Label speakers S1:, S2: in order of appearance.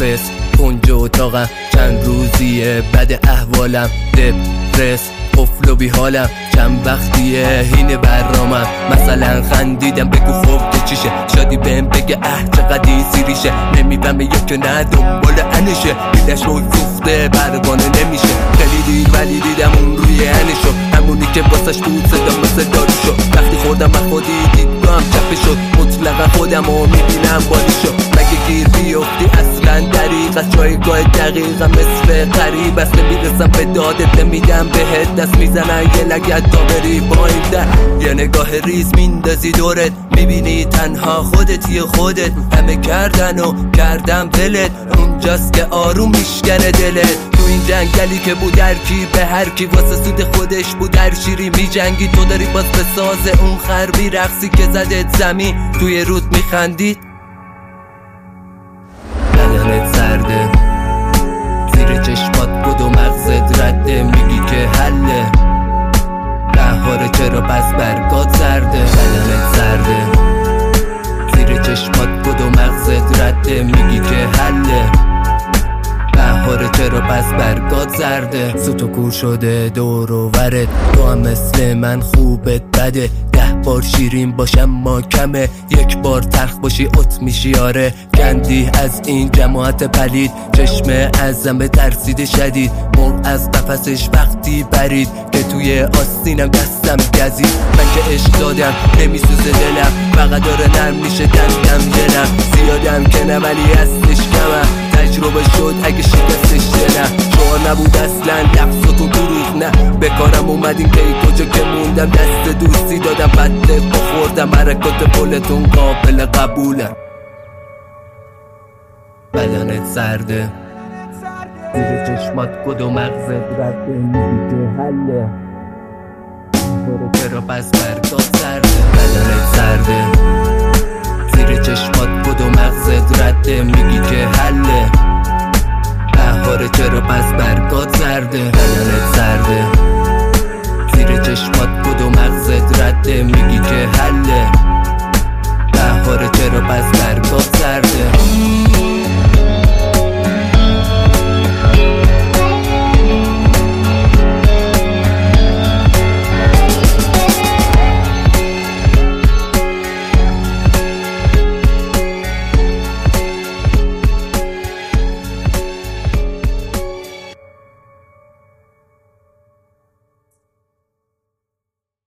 S1: دپرس کنج اتاقم چند روزیه بد احوالم دپرس قفل و بیحالم چند وقتیه هین برنامم مثلا خندیدم بگو خوب که چیشه شادی بهم بگه چقدی سیریشه نمیفهمه یک نه دنبال انشه دیدش روی فروخته پروانه نمیشه خیلی دیر ولی دیدم اون روی انشو همونی که واسش بود صدا مثل دارو شد وقتی خوردم من خودی دیدگاهم چپه شد مطلقا خودم رو میبینم بالی شد مگه گیر بیفتی اصلا دریق از جایگاه دقیقم مثل قریب است نمیرسم به دادت نمیدم بهت دست میزنن یه لگت تا بری با این در یه نگاه ریز میندازی دورت میبینی تنها خودتی خودت همه کردن و کردم دلت اونجاست که آروم میشکنه دلت تو این جنگلی که بود درکی به هر کی واسه سود خودش بود در شیری میجنگی تو داری باز به ساز اون خربی رقصی که زدت زمین توی رود میخندید بدنت سرده زیر چشمات بود و مغزت رده میگی که حله بهاره چرا پس برگات زرده بدنت سرده زیر چشمات بود و مغزت رده میگی که حله بهاره چرا پس برگات زرده سوت و کور شده دور و ورد تو هم مثل من خوبت بده 10 بار شیرین باشم ما کمه 1 بار تلخ باشی ات میشی آره گندی از این جماعت پلید چشم ازم ترسید شدید مر از قفسش وقتی برید که توی آستینم دستم گزید من که عشق دادم نمیسوزه دلم فقط داره نرم میشه دندم دلم زیادم که نه ولی هستش کمم تجربه شد اگه شکستش دلم شعار نبود اصلا لفظ و تو دروغ نه بکارم اومدین که کجا که موندم دست دوستی دادم بده بخوردم حرکات پلتون قابل قبوله بدنت سرده زیر چشمات گد و مغزت رده میگی که حله چرا پس برگات سرده بدنت سرده زیر چشمات گد و مغزت رده میگی که حله بهاره چرا پس برگات زرده بدنت سرده زیر چشمات گد و مغزت رده میگی که حله